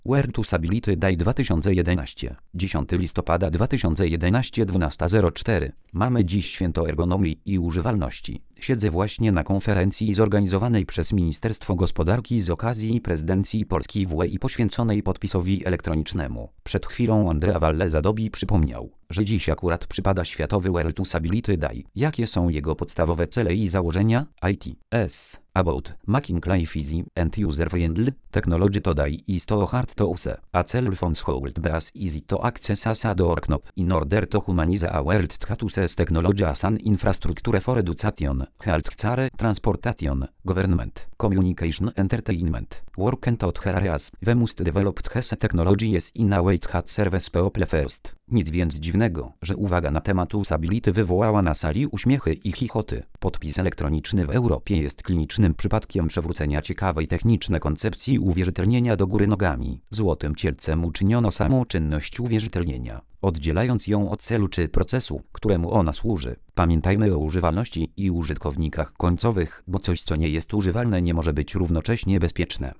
World Usability Day 2011. 10 listopada 2011 12:04. Mamy dziś święto ergonomii i używalności. Siedzę właśnie na konferencji zorganizowanej przez Ministerstwo Gospodarki z okazji prezydencji Polski w UE i poświęconej podpisowi elektronicznemu. Przed chwilą Andrea Valle-Zadobi przypomniał, że dziś akurat przypada Światowy World Usability Day. Jakie są jego podstawowe cele i założenia? IT. About making life easy and user-friendly, technology today is so hard to use. A cell phones hold be as easy to access as a door knob. In order to humanize a world that uses technology as an infrastructure for education, healthcare, transportation, government, communication, entertainment, work and other areas, we must develop these technologies in a way that serves people first. Nic więc dziwnego, że uwaga na temat usability wywołała na sali uśmiechy i chichoty. Podpis elektroniczny w Europie jest klinicznym przypadkiem przewrócenia ciekawej technicznej koncepcji uwierzytelnienia do góry nogami. Złotym cielcem uczyniono samą czynność uwierzytelnienia, oddzielając ją od celu czy procesu, któremu ona służy. Pamiętajmy o używalności i użytkownikach końcowych, bo coś co nie jest używalne nie może być równocześnie bezpieczne.